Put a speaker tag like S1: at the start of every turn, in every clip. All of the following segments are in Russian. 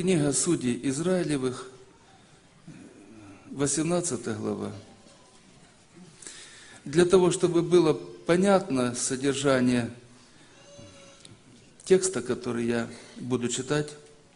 S1: Книга Судей Израилевых, 18 глава. Для того, чтобы было понятно содержание текста, который я буду читать,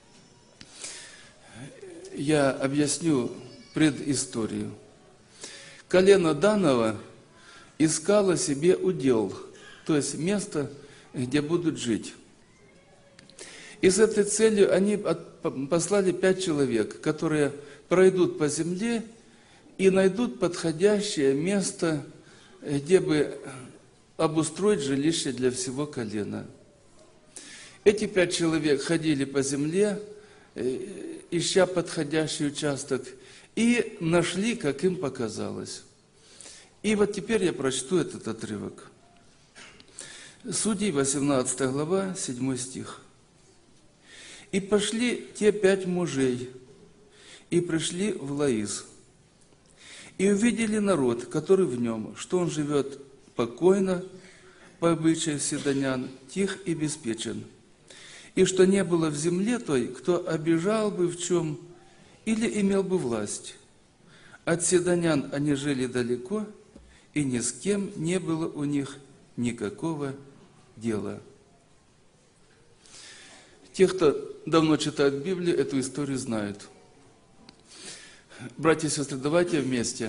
S1: я объясню предысторию. Колено Данова искало себе удел, то есть место, где будут жить. И с этой целью они послали 5 человек, которые пройдут по земле и найдут подходящее место, где бы обустроить жилище для всего колена. Эти 5 человек ходили по земле, ища подходящий участок, и нашли, как им показалось. И вот теперь я прочту этот отрывок. Судей, 18 глава, 7 стих. «И пошли те 5 мужей, и пришли в Лаис, и увидели народ, который в нем, что он живет покойно, по обычаю сидонян, тих и беспечен, и что не было в земле той, кто обижал бы в чем или имел бы власть. От сидонян они жили далеко, и ни с кем не было у них никакого дела». Те, кто давно читает Библию, эту историю знают. Братья и сестры, давайте вместе.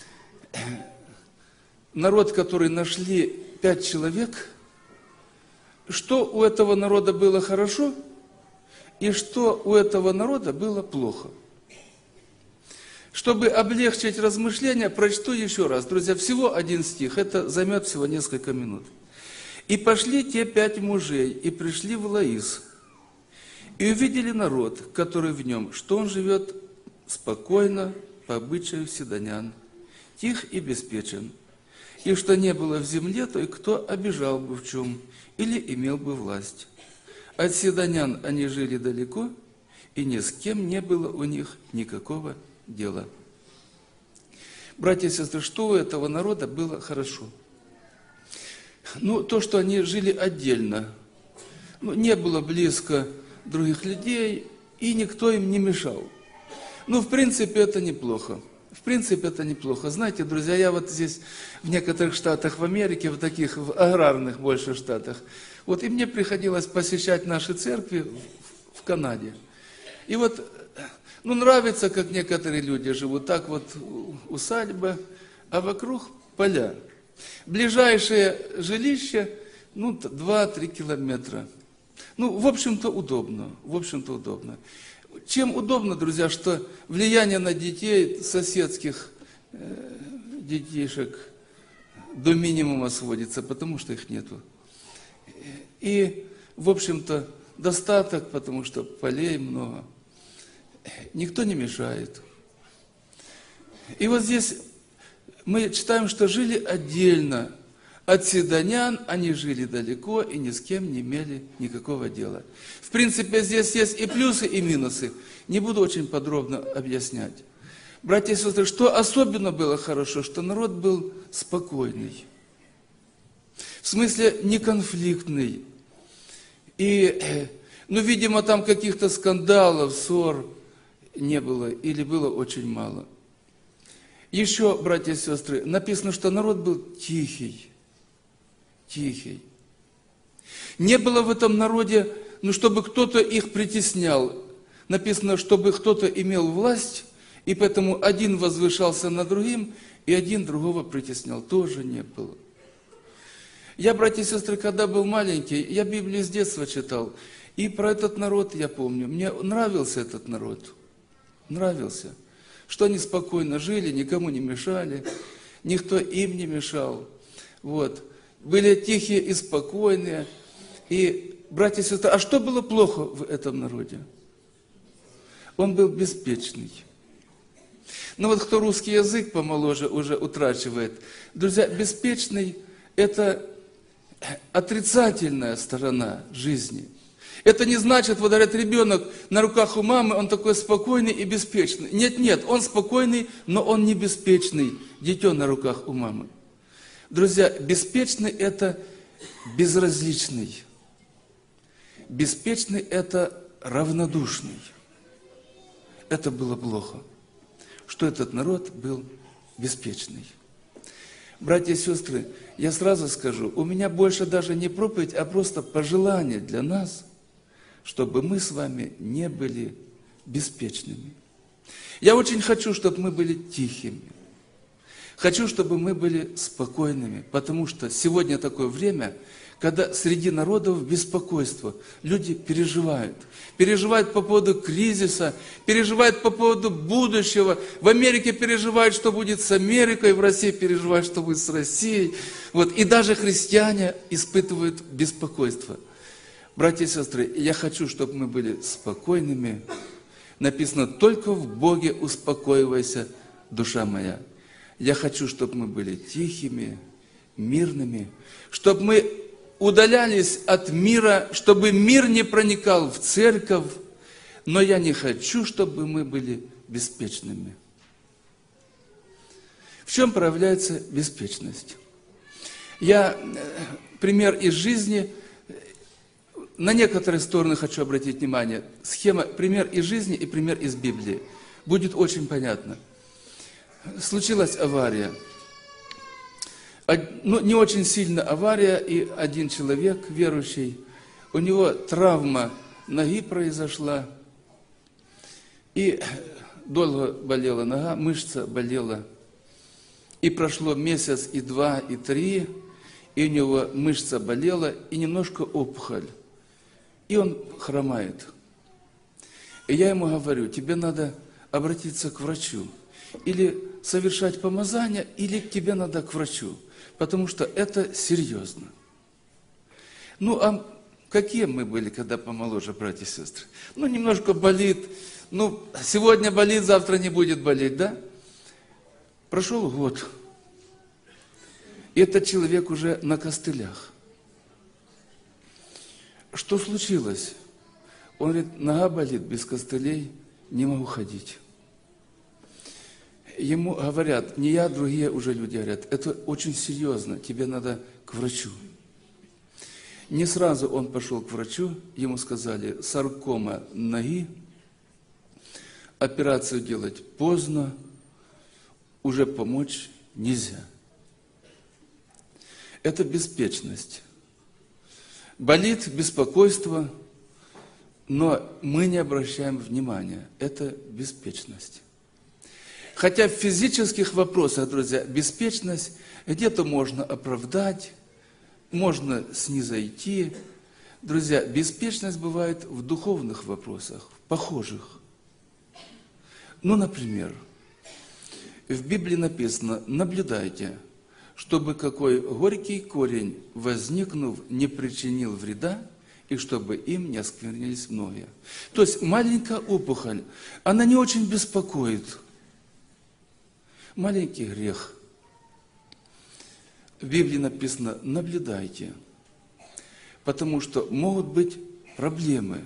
S1: Народ, который нашли 5 человек, что у этого народа было хорошо и что у этого народа было плохо. Чтобы облегчить размышления, прочту еще раз. Друзья, всего 1 стих, это займет всего несколько минут. «И пошли те 5 мужей, и пришли в Лаис, и увидели народ, который в нем, что он живет спокойно, по обычаю сидонян, тих и беспечен, и что не было в земле той, кто обижал бы в чем или имел бы власть. От сидонян они жили далеко, и ни с кем не было у них никакого дела». Братья и сестры, что у этого народа было хорошо? То, что они жили отдельно. Не было близко других людей, и никто им не мешал. В принципе, это неплохо. В принципе, это неплохо. Знаете, друзья, я вот здесь, в некоторых штатах в Америке, в аграрных больше штатах, и мне приходилось посещать наши церкви в Канаде. И нравится, как некоторые люди живут. Так усадьба, а вокруг поля. Ближайшее жилище, 2-3 километра. В общем-то, удобно. Чем удобно, друзья, что влияние на детей, соседских детишек до минимума сводится, потому что их нету. И, в общем-то, достаток, потому что полей много. Никто не мешает. И здесь мы читаем, что жили отдельно. От сидонян они жили далеко и ни с кем не имели никакого дела. В принципе, здесь есть и плюсы, и минусы. Не буду очень подробно объяснять. Братья и сестры, что особенно было хорошо, что народ был спокойный. В смысле, неконфликтный. И, видимо, там каких-то скандалов, ссор не было или было очень мало. Еще, братья и сестры, написано, что народ был тихий. Не было в этом народе, чтобы кто-то их притеснял. Написано, чтобы кто-то имел власть, и поэтому один возвышался над другим, и один другого притеснял. Тоже не было. Я, братья и сестры, когда был маленький, я Библию с детства читал, и про этот народ я помню. Мне нравился этот народ. Нравился. Что они спокойно жили, никому не мешали, никто им не мешал. Были тихие и спокойные. И, братья и сестры, а что было плохо в этом народе? Он был беспечный. Кто русский язык помоложе уже утрачивает. Друзья, беспечный – это отрицательная сторона жизни. Это не значит, говорят, ребенок на руках у мамы, он такой спокойный и беспечный. Нет, он спокойный, но он не беспечный. Дитё на руках у мамы. Друзья, беспечный – это безразличный. Беспечный – это равнодушный. это было плохо, что этот народ был беспечный. Братья и сестры, я сразу скажу, у меня больше даже не проповедь, а просто пожелание для нас, чтобы мы с вами не были беспечными. Я очень хочу, чтобы мы были тихими. Хочу, чтобы мы были спокойными, потому что сегодня такое время, когда среди народов беспокойство, люди переживают. Переживают по поводу кризиса, переживают по поводу будущего. В Америке переживают, что будет с Америкой, в России переживают, что будет с Россией. Вот. И даже христиане испытывают беспокойство. Братья и сестры, я хочу, чтобы мы были спокойными. Написано, только в Боге успокаивайся, душа моя. Я хочу, чтобы мы были тихими, мирными, чтобы мы удалялись от мира, чтобы мир не проникал в церковь, но я не хочу, чтобы мы были беспечными. В чем проявляется беспечность? Я пример из жизни, на некоторые стороны хочу обратить внимание. Схема, пример из жизни и пример из Библии. Будет очень понятно. Случилась авария. Ну, не очень сильно авария, и один человек, верующий, у него травма ноги произошла, и долго болела нога, мышца болела. И прошло месяц, и 2, и 3, и у него мышца болела, и немножко опухоль. И он хромает. И я ему говорю, тебе надо обратиться к врачу. Или совершать помазание, или тебе надо к врачу. Потому что это серьезно. Ну, а какие мы были, когда помоложе, братья и сестры? Ну, немножко болит. Ну, сегодня болит, завтра не будет болеть, да? Прошел год. И этот человек уже на костылях. Что случилось? Он говорит, нога болит, без костылей не могу ходить. Ему говорят, не я, другие уже люди говорят, это очень серьезно, тебе надо к врачу. Не сразу он пошел к врачу, ему сказали, саркома ноги, операцию делать поздно, уже помочь нельзя. Это беспечность. Болит беспокойство, но мы не обращаем внимания. Это беспечность. Хотя в физических вопросах, друзья, беспечность где-то можно оправдать, можно снизойти. Друзья, беспечность бывает в духовных вопросах, похожих. Ну, например, в Библии написано, наблюдайте, чтобы какой горький корень, возникнув, не причинил вреда, и чтобы им не осквернились многие. То есть маленькая опухоль, она не очень беспокоит. Маленький грех. В Библии написано, наблюдайте, потому что могут быть проблемы.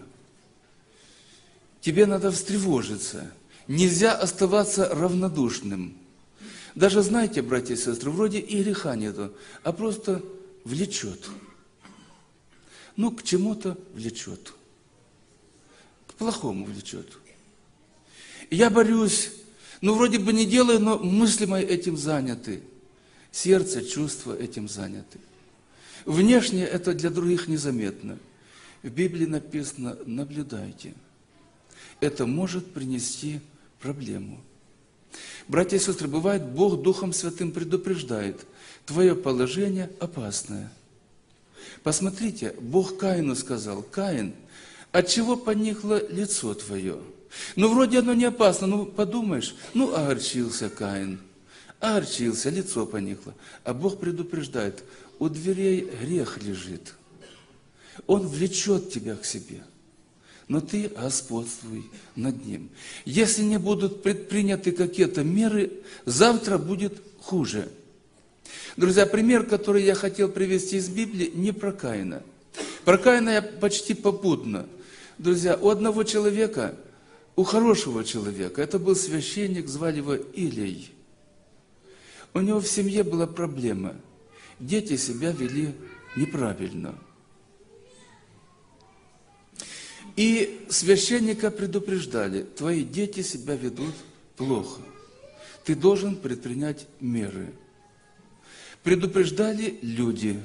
S1: Тебе надо встревожиться. Нельзя оставаться равнодушным. Даже, знаете, братья и сестры, вроде и греха нету, а просто влечет. Ну, к чему-то влечет. К плохому влечет. Я борюсь, ну, вроде бы не делаю, но мысли мои этим заняты. Сердце, чувства этим заняты. Внешне это для других незаметно. В Библии написано, наблюдайте. Это может принести проблему. Братья и сестры, бывает, Бог Духом Святым предупреждает, твое положение опасное. Посмотрите, Бог Каину сказал, Каин, от чего поникло лицо твое? Ну, вроде оно не опасно, ну, подумаешь, ну, огорчился Каин, огорчился, лицо поникло. А Бог предупреждает, у дверей грех лежит. Он влечет тебя к себе. Но ты господствуй над ним. Если не будут предприняты какие-то меры, завтра будет хуже. Друзья, пример, который я хотел привести из Библии, не про Каина. Про Каина я почти попутно. Друзья, у одного человека, у хорошего человека, это был священник, звали его Илей. У него в семье была проблема. Дети себя вели неправильно. И священника предупреждали: твои дети себя ведут плохо. Ты должен предпринять меры. Предупреждали люди.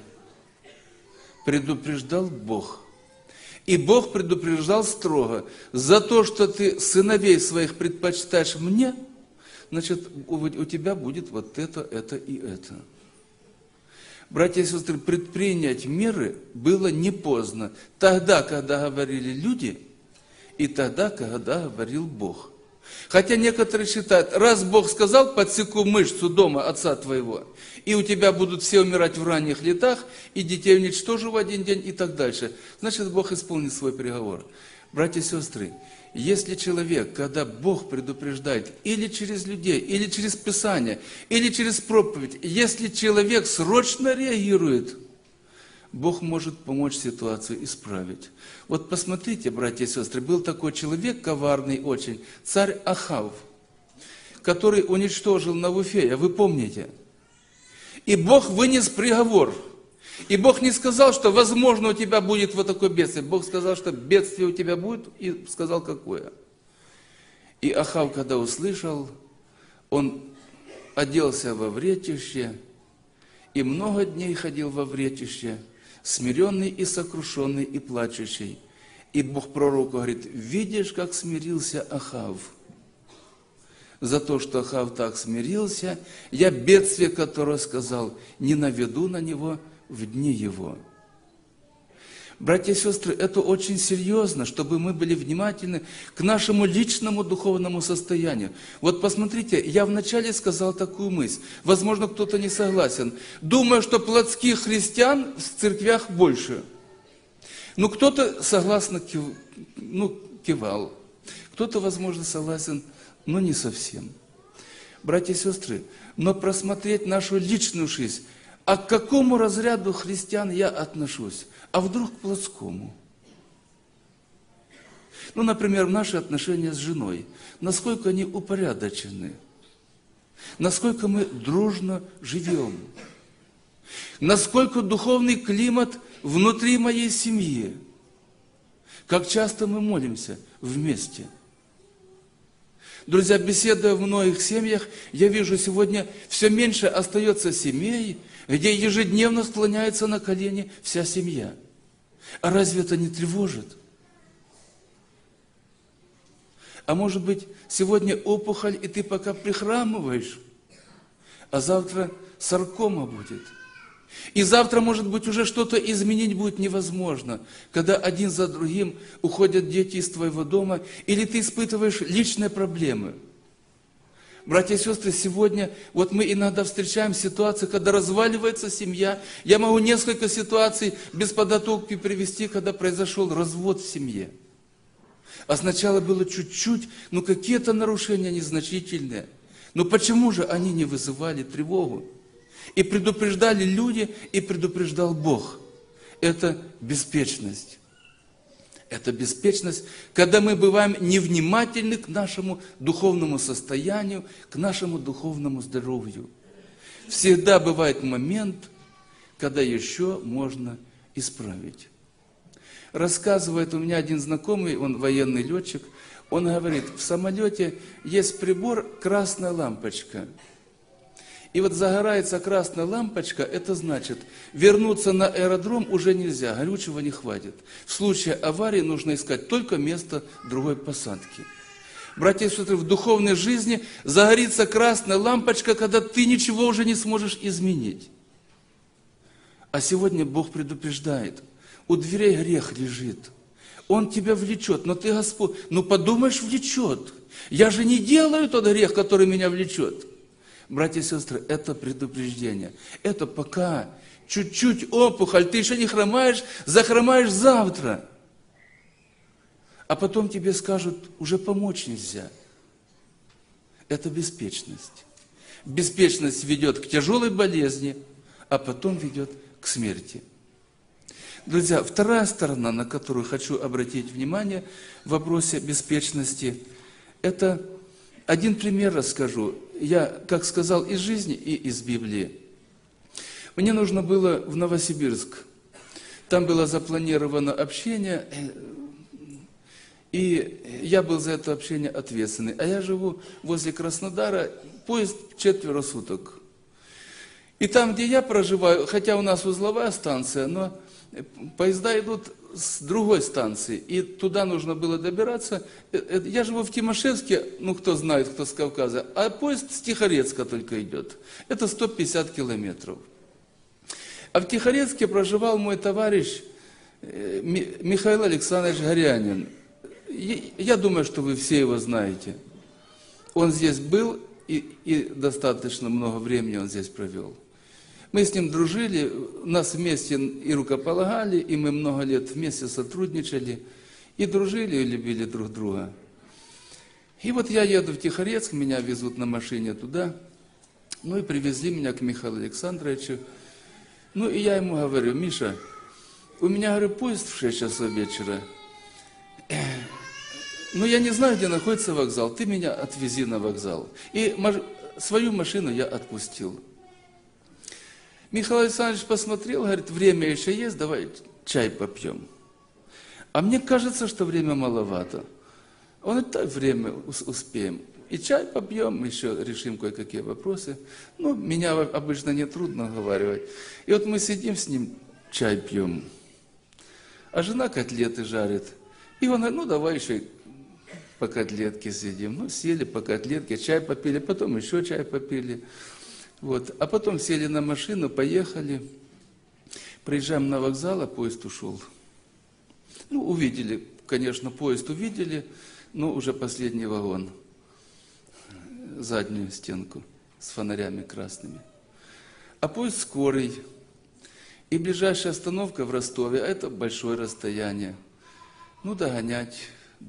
S1: Предупреждал Бог. И Бог предупреждал строго: за то, что ты сыновей своих предпочитаешь мне, значит, у тебя будет вот это и это. Братья и сестры, предпринять меры было не поздно. Тогда, когда говорили люди, и тогда, когда говорил Бог. Хотя некоторые считают, раз Бог сказал: подсеку мышцу дома отца твоего, и у тебя будут все умирать в ранних летах, и детей уничтожу в один день, и так дальше, значит, Бог исполнит свой приговор. Братья и сестры, если человек, когда Бог предупреждает, или через людей, или через Писание, или через проповедь, если человек срочно реагирует, Бог может помочь ситуацию исправить. Вот посмотрите, братья и сестры, был такой человек коварный очень, царь Ахав, который уничтожил Навуфея, вы помните? И Бог вынес приговор. И Бог не сказал, что возможно у тебя будет вот такое бедствие. Бог сказал, что бедствие у тебя будет, и сказал, какое. И Ахав, когда услышал, он оделся во вретище, и много дней ходил во вретище, смиренный и сокрушенный и плачущий. И Бог пророку говорит: видишь, как смирился Ахав. За то, что Ахав так смирился, я бедствие, которое сказал, не наведу на него в дни его. Братья и сестры, это очень серьезно, чтобы мы были внимательны к нашему личному духовному состоянию. Вот посмотрите, я вначале сказал такую мысль, возможно, кто-то не согласен. Думаю, что плотских христиан в церквях больше. Ну, кто-то согласно кивал, кто-то, возможно, согласен, но не совсем. Братья и сестры, но просмотреть нашу личную жизнь, а к какому разряду христиан я отношусь? А вдруг к плотскому? Ну, например, наши отношения с женой. Насколько они упорядочены? Насколько мы дружно живем? Насколько духовный климат внутри моей семьи? Как часто мы молимся вместе? Друзья, беседуя в многих семьях, я вижу, сегодня все меньше остается семей, где ежедневно склоняется на колени вся семья. А разве это не тревожит? А может быть, сегодня опухоль, и ты пока прихрамываешь, а завтра саркома будет. И завтра, может быть, уже что-то изменить будет невозможно, когда один за другим уходят дети из твоего дома, или ты испытываешь личные проблемы. Братья и сестры, сегодня вот мы иногда встречаем ситуации, когда разваливается семья. Я могу несколько ситуаций без подготовки привести, когда произошел развод в семье. А сначала было чуть-чуть, но какие-то нарушения незначительные. Но почему же они не вызывали тревогу? И предупреждали люди, и предупреждал Бог. Это беспечность. Это беспечность, когда мы бываем невнимательны к нашему духовному состоянию, к нашему духовному здоровью. Всегда бывает момент, когда еще можно исправить. Рассказывает у меня один знакомый, он военный летчик, он говорит, в самолете есть прибор «красная лампочка». И вот загорается красная лампочка, это значит, вернуться на аэродром уже нельзя, горючего не хватит. В случае аварии нужно искать только место другой посадки. Братья и сестры, в духовной жизни загорится красная лампочка, когда ты ничего уже не сможешь изменить. А сегодня Бог предупреждает, у дверей грех лежит. Он тебя влечет, но ты, Господь, подумаешь, влечет. Я же не делаю тот грех, который меня влечет. Братья и сестры, это предупреждение. Это пока чуть-чуть опухоль, ты еще не хромаешь, захромаешь завтра. А потом тебе скажут, уже помочь нельзя. Это беспечность. Беспечность ведет к тяжелой болезни, а потом ведет к смерти. Друзья, вторая сторона, на которую хочу обратить внимание в вопросе беспечности, это один пример расскажу. Я, как сказал, из жизни и из Библии. Мне нужно было в Новосибирск. Там было запланировано общение. И я был за это общение ответственный. А я живу возле Краснодара, поезд 4 суток. И там, где я проживаю, хотя у нас узловая станция, но поезда идут с другой станции, и туда нужно было добираться. Я живу в Тимошевске, ну кто знает, кто с Кавказа, а поезд с Тихорецка только идет. Это 150 километров. А в Тихорецке проживал мой товарищ Михаил Александрович Горянин. Я думаю, что вы все его знаете. Он здесь был, и достаточно много времени он здесь провел. Мы с ним дружили, нас вместе и рукополагали, и мы много лет вместе сотрудничали, и дружили, и любили друг друга. И вот я еду в Тихорецк, меня везут на машине туда, ну и привезли меня к Михаилу Александровичу. Ну и я ему говорю: Миша, у меня, говорю, поезд в 6 часов вечера, но я не знаю, где находится вокзал, ты меня отвези на вокзал. И свою машину я отпустил. Михаил Александрович посмотрел, говорит: время еще есть, давай чай попьем. А мне кажется, что время маловато. Он говорит: так, время успеем. И чай попьем, еще решим кое-какие вопросы. Ну, меня обычно не трудно уговаривать. И вот мы сидим с ним, чай пьем. А жена котлеты жарит. И он говорит: ну, давай еще по котлетке сидим. Ну, сели по котлетке, чай попили, потом еще чай попили. Вот. А потом сели на машину, поехали. Приезжаем на вокзал, а поезд ушел. Ну, увидели, конечно, поезд увидели, но уже последний вагон. Заднюю стенку с фонарями красными. А поезд скорый. И ближайшая остановка в Ростове, а это большое расстояние. Ну, догонять.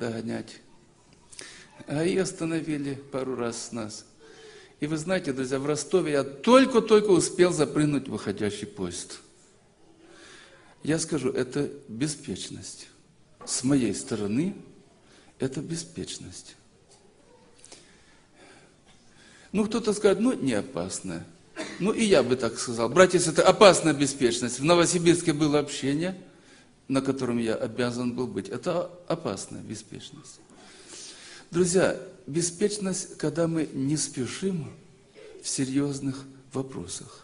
S1: А и остановили пару раз нас. И вы знаете, друзья, в Ростове я только-только успел запрыгнуть в выходящий поезд. Я скажу, это беспечность. С моей стороны, это беспечность. Ну, кто-то скажет: ну, не опасная. Ну, и я бы так сказал. Братья, это опасная беспечность. В Новосибирске было общение, на котором я обязан был быть. Это опасная беспечность. Друзья, беспечность, когда мы не спешим в серьезных вопросах.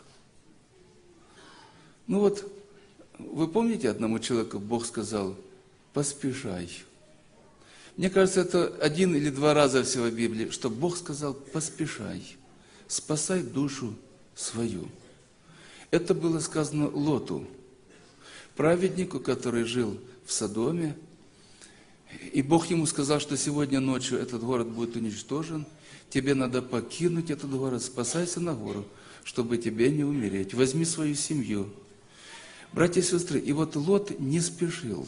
S1: Ну вот, вы помните, одному человеку Бог сказал: поспешай. Мне кажется, это 1 или 2 раза всего в Библии, что Бог сказал: поспешай, спасай душу свою. Это было сказано Лоту, праведнику, который жил в Содоме. И Бог ему сказал, что сегодня ночью этот город будет уничтожен, тебе надо покинуть этот город, спасайся на гору, чтобы тебе не умереть. Возьми свою семью. Братья и сестры, и вот Лот не спешил.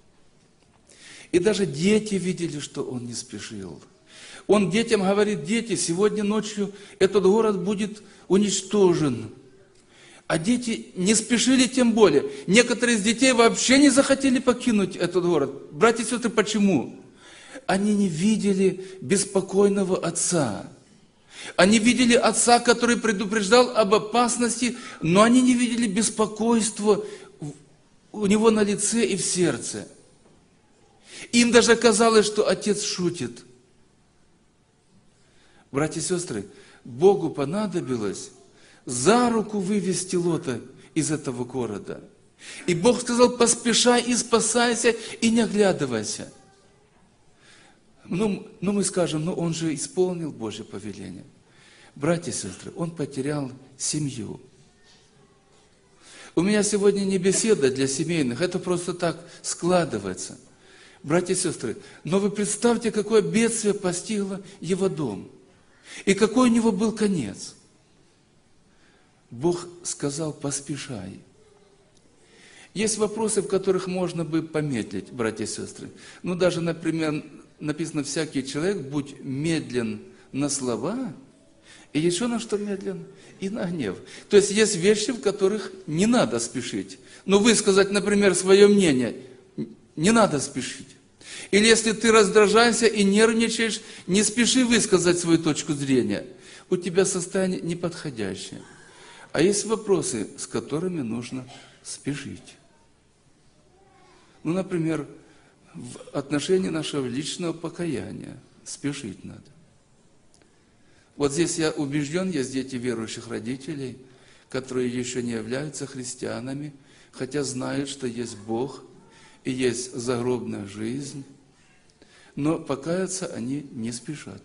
S1: И даже дети видели, что он не спешил. Он детям говорит: дети, сегодня ночью этот город будет уничтожен. А дети не спешили тем более. Некоторые из детей вообще не захотели покинуть этот город. Братья и сестры, почему? Они не видели беспокойного отца. Они видели отца, который предупреждал об опасности, но они не видели беспокойства у него на лице и в сердце. Им даже казалось, что отец шутит. Братья и сестры, Богу понадобилось за руку вывести Лота из этого города. И Бог сказал: поспешай и спасайся, и не оглядывайся. Ну мы скажем: ну он же исполнил Божье повеление. Братья и сестры, он потерял семью. У меня сегодня не беседа для семейных, это просто так складывается. Братья и сестры, но вы представьте, какое бедствие постигло его дом. И какой у него был конец. Бог сказал: поспешай. Есть вопросы, в которых можно бы помедлить, братья и сестры. Ну, даже, например, написано: всякий человек будь медлен на слова, и еще на что медлен? И на гнев. То есть, есть вещи, в которых не надо спешить. Но высказать, например, свое мнение не надо спешить. Или если ты раздражаешься и нервничаешь, не спеши высказать свою точку зрения. У тебя состояние неподходящее. А есть вопросы, с которыми нужно спешить. Ну, например, в отношении нашего личного покаяния. Спешить надо. Вот здесь я убежден, есть дети верующих родителей, которые еще не являются христианами, хотя знают, что есть Бог и есть загробная жизнь, но покаяться они не спешат.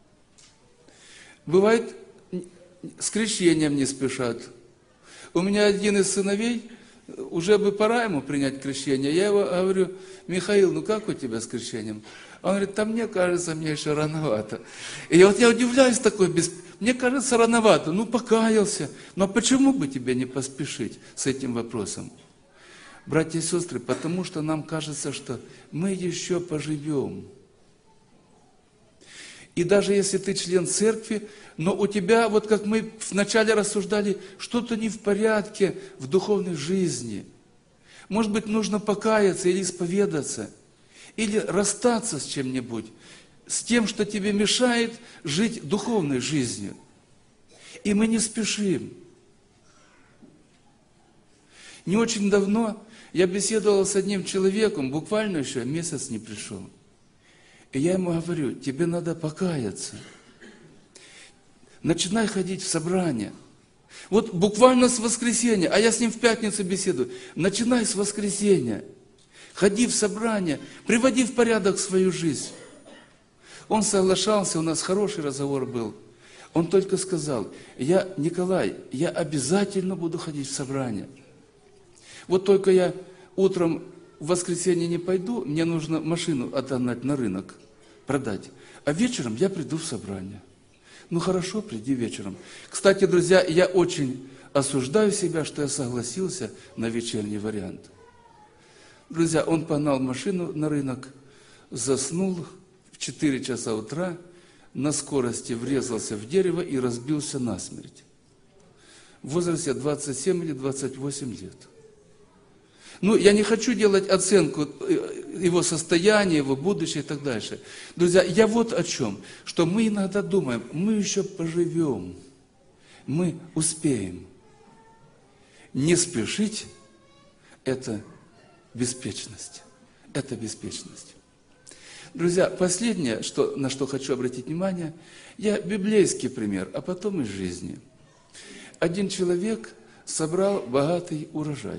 S1: Бывает, с крещением не спешат. У меня один из сыновей, уже бы пора ему принять крещение. Я его говорю: Михаил, ну как у тебя с крещением? Он говорит: да мне кажется, мне еще рановато. И вот я удивляюсь такой, мне кажется рановато, ну покаялся. Но почему бы тебе не поспешить с этим вопросом? Братья и сестры, потому что нам кажется, что мы еще поживем. И даже если ты член церкви, но у тебя, вот как мы вначале рассуждали, что-то не в порядке в духовной жизни. Может быть, нужно покаяться или исповедаться, или расстаться с чем-нибудь, с тем, что тебе мешает жить духовной жизнью. И мы не спешим. Не очень давно я беседовал с одним человеком, буквально еще месяц не пришел. И я ему говорю: тебе надо покаяться. Начинай ходить в собрание. Вот буквально с воскресенья, а я с ним в пятницу беседую. Начинай с воскресенья. Ходи в собрание, приводи в порядок свою жизнь. Он соглашался, у нас хороший разговор был. Он только сказал: Николай, я обязательно буду ходить в собрание. Вот только я утром в воскресенье не пойду, мне нужно машину отогнать на рынок, продать. А вечером я приду в собрание. Ну хорошо, приди вечером. Кстати, друзья, я очень осуждаю себя, что я согласился на вечерний вариант. Друзья, он погнал машину на рынок, заснул в 4 часа утра, на скорости врезался в дерево и разбился насмерть. В возрасте 27 или 28 лет. Ну, я не хочу делать оценку его состояния, его будущего и так дальше. Друзья, я вот о чем, что мы иногда думаем, мы еще поживем, мы успеем. Не спешить – это беспечность. Это беспечность. Друзья, последнее, на что хочу обратить внимание, я библейский пример, а потом из жизни. Один человек собрал богатый урожай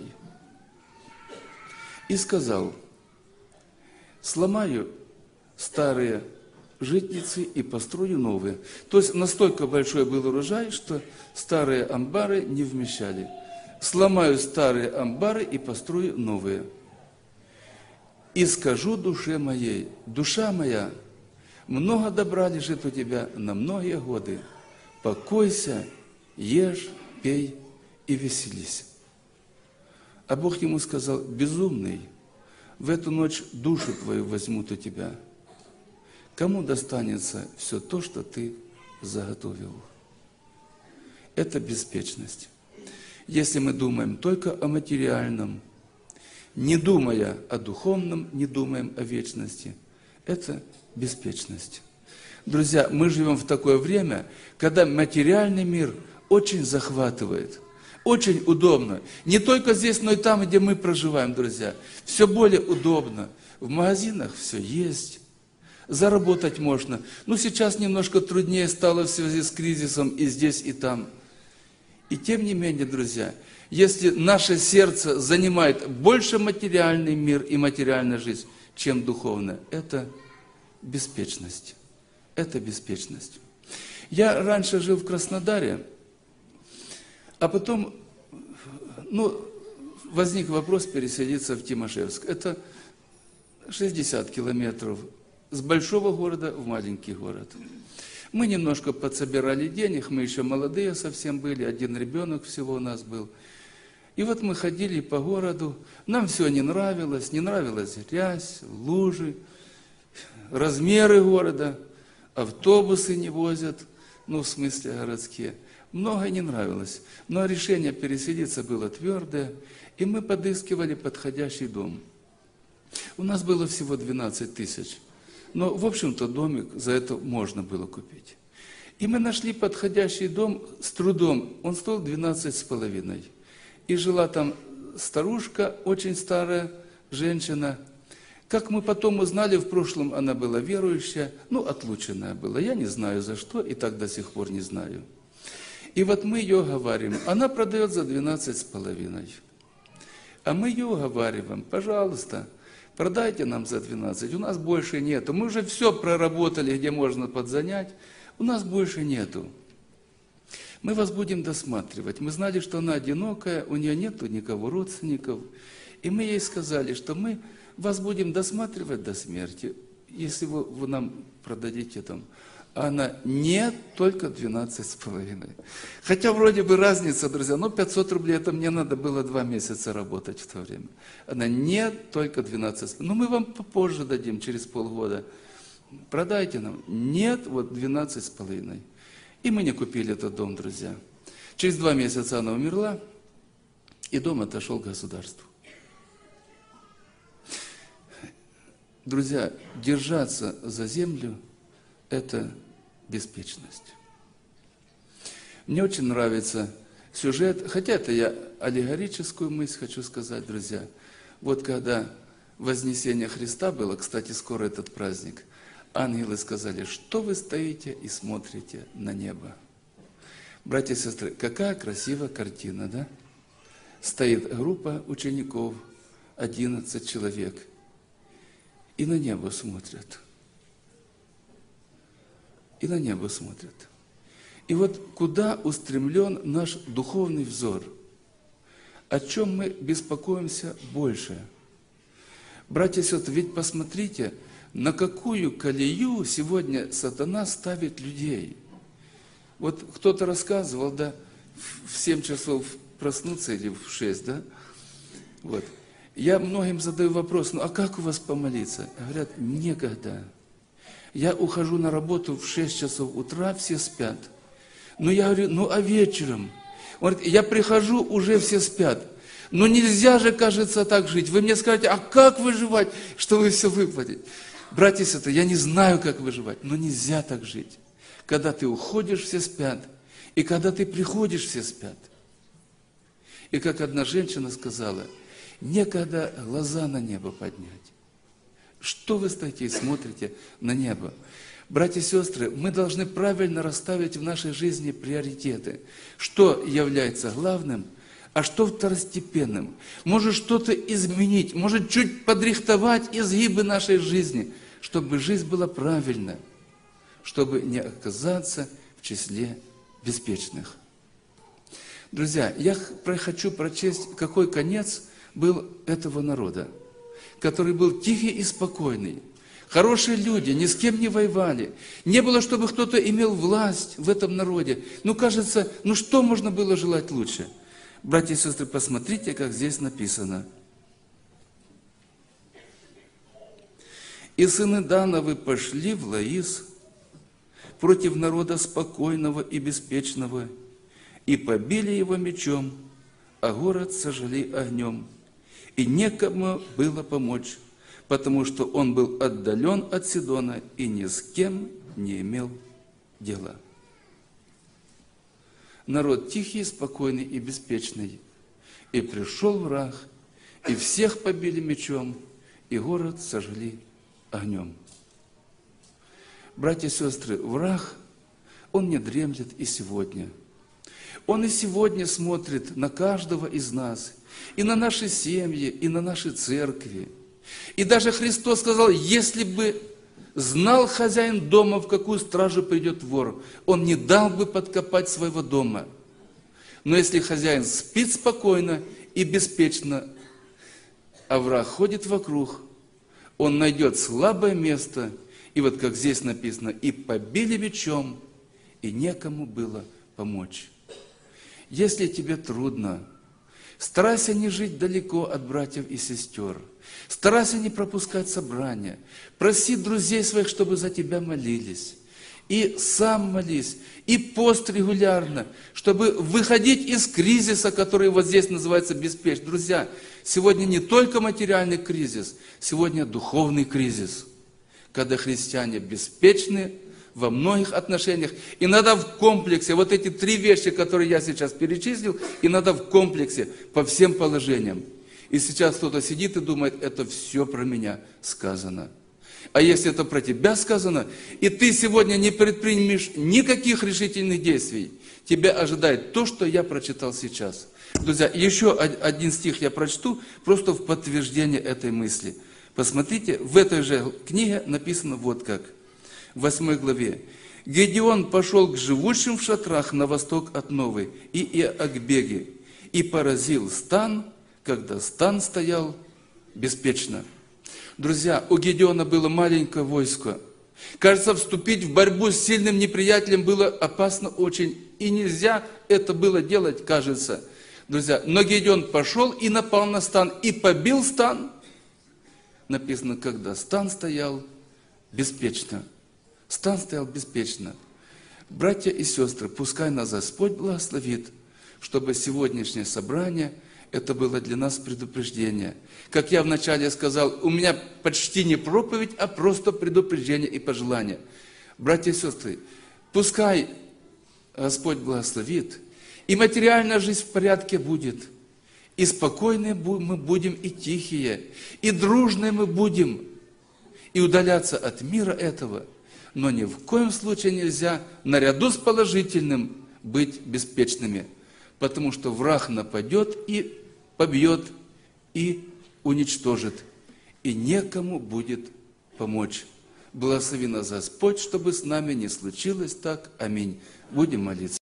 S1: и сказал: сломаю старые житницы и построю новые. То есть настолько большой был урожай, что старые амбары не вмещали. Сломаю старые амбары и построю новые. И скажу душе моей: душа моя, много добра лежит у тебя на многие годы. Покойся, ешь, пей и веселись. А Бог ему сказал: безумный, в эту ночь душу твою возьмут у тебя. Кому достанется все то, что ты заготовил? Это беспечность. Если мы думаем только о материальном, не думая о духовном, не думаем о вечности, это беспечность. Друзья, мы живем в такое время, когда материальный мир очень захватывает. Очень удобно. Не только здесь, но и там, где мы проживаем, друзья. Все более удобно. В магазинах все есть. Заработать можно. Ну, сейчас немножко труднее стало в связи с кризисом и здесь, и там. И тем не менее, друзья, если наше сердце занимает больше материальный мир и материальная жизнь, чем духовная, это беспечность. Это беспечность. Я раньше жил в Краснодаре, а потом, возник вопрос переселиться в Тимошевск. Это 60 километров с большого города в маленький город. Мы немножко подсобирали денег, мы еще молодые совсем были, один ребенок всего у нас был. И вот мы ходили по городу, нам все не нравилась грязь, лужи, размеры города, автобусы не возят, в смысле городские. Многое не нравилось, но решение переселиться было твердое, и мы подыскивали подходящий дом. У нас было всего 12 тысяч, но, в общем-то, домик за это можно было купить. И мы нашли подходящий дом с трудом, он стоил 12,5. И жила там старушка, очень старая женщина, Как мы потом узнали, в прошлом она была верующая, отлученная была. Я не знаю за что, и так до сих пор не знаю. И вот мы ее уговариваем. Она продает за 12,5. А мы ее уговариваем: пожалуйста, продайте нам за 12. У нас больше нету. Мы уже все проработали, где можно подзанять. У нас больше нету. Мы вас будем досматривать. Мы знали, что она одинокая, у нее нету никого родственников. И мы ей сказали, что мы вас будем досматривать до смерти, если вы нам продадите там. А она: нет, только 12,5. Хотя вроде бы разница, друзья, 500 рублей, это мне надо было 2 месяца работать в то время. Она: нет, только 12,5. Мы вам попозже дадим, через полгода. Продайте нам. Нет, вот 12,5. И мы не купили этот дом, друзья. Через 2 месяца она умерла, и дом отошел государству. Друзья, держаться за землю – это беспечность. Мне очень нравится сюжет, хотя это я аллегорическую мысль хочу сказать, друзья. Вот когда Вознесение Христа было, кстати, скоро этот праздник, ангелы сказали: что вы стоите и смотрите на небо? Братья и сестры, какая красивая картина, да? Стоит группа учеников, 11 человек, и на небо смотрят. И на небо смотрят. И вот куда устремлен наш духовный взор? О чем мы беспокоимся больше? Братья и сестры, ведь посмотрите, на какую колею сегодня сатана ставит людей. Вот кто-то рассказывал, да, в 7 часов проснуться или в 6, да? Вот. Я многим задаю вопрос: а как у вас помолиться? Говорят: некогда. Я ухожу на работу в 6 часов утра, все спят. Я говорю: а вечером? Он говорит: я прихожу, уже все спят. Нельзя же, кажется, так жить. Вы мне скажете: а как выживать, что вы все выплатите? Братья и сестры, я не знаю, как выживать, но нельзя так жить. Когда ты уходишь, все спят. И когда ты приходишь, все спят. И как одна женщина сказала: некогда глаза на небо поднять. Что вы стоите и смотрите на небо? Братья и сестры, мы должны правильно расставить в нашей жизни приоритеты. Что является главным, а что второстепенным? Может что-то изменить, может чуть подрихтовать изгибы нашей жизни, чтобы жизнь была правильна, чтобы не оказаться в числе беспечных. Друзья, я хочу прочесть, какой конец был этого народа, который был тихий и спокойный. Хорошие люди, ни с кем не воевали. Не было, чтобы кто-то имел власть в этом народе. Кажется, что можно было желать лучше? Братья и сестры, посмотрите, как здесь написано. «И сыны Дановы пошли в Лаис против народа спокойного и беспечного, и побили его мечом, а город сожгли огнем. И некому было помочь, потому что он был отдален от Сидона и ни с кем не имел дела». Народ тихий, спокойный и беспечный. И пришел враг, и всех побили мечом, и город сожгли огнем. Братья и сестры, враг, он не дремлет и сегодня. Он и сегодня смотрит на каждого из нас, и на наши семьи, и на наши церкви. И даже Христос сказал: если бы знал хозяин дома, в какую стражу придет вор, он не дал бы подкопать своего дома. Но если хозяин спит спокойно и беспечно, а враг ходит вокруг, он найдет слабое место, и вот как здесь написано: и побили мечом, и некому было помочь. Если тебе трудно, старайся не жить далеко от братьев и сестер. Старайся не пропускать собрания. Проси друзей своих, чтобы за тебя молились. И сам молись. И пост регулярно, чтобы выходить из кризиса, который вот здесь называется беспечность. Друзья, сегодня не только материальный кризис, сегодня духовный кризис. Когда христиане беспечны во многих отношениях. И надо в комплексе, вот эти 3 вещи, которые я сейчас перечислил, и надо в комплексе по всем положениям. И сейчас кто-то сидит и думает, это все про меня сказано. А если это про тебя сказано, и ты сегодня не предпримешь никаких решительных действий, тебя ожидает то, что я прочитал сейчас. Друзья, еще один стих я прочту, просто в подтверждение этой мысли. Посмотрите, в этой же книге написано вот как, в 8 главе. «Гедеон пошел к живущим в шатрах на восток от Новы и Иогбеги, и поразил стан, когда стан стоял беспечно». Друзья, у Гедеона было маленькое войско. Кажется, вступить в борьбу с сильным неприятелем было опасно очень, и нельзя это было делать, кажется. Друзья, но Гедеон пошел и напал на стан, и побил стан. Написано, когда стан стоял беспечно. Стан стоял беспечно. Братья и сестры, пускай нас Господь благословит, чтобы сегодняшнее собрание, это было для нас предупреждение. Как я вначале сказал, у меня почти не проповедь, а просто предупреждение и пожелание. Братья и сестры, пускай Господь благословит, и материальная жизнь в порядке будет, и спокойные мы будем, и тихие, и дружные мы будем, и удаляться от мира этого. Но ни в коем случае нельзя наряду с положительным быть беспечными, потому что враг нападет и побьет, и уничтожит, и некому будет помочь. Благослови нас Господь, чтобы с нами не случилось так. Аминь. Будем молиться.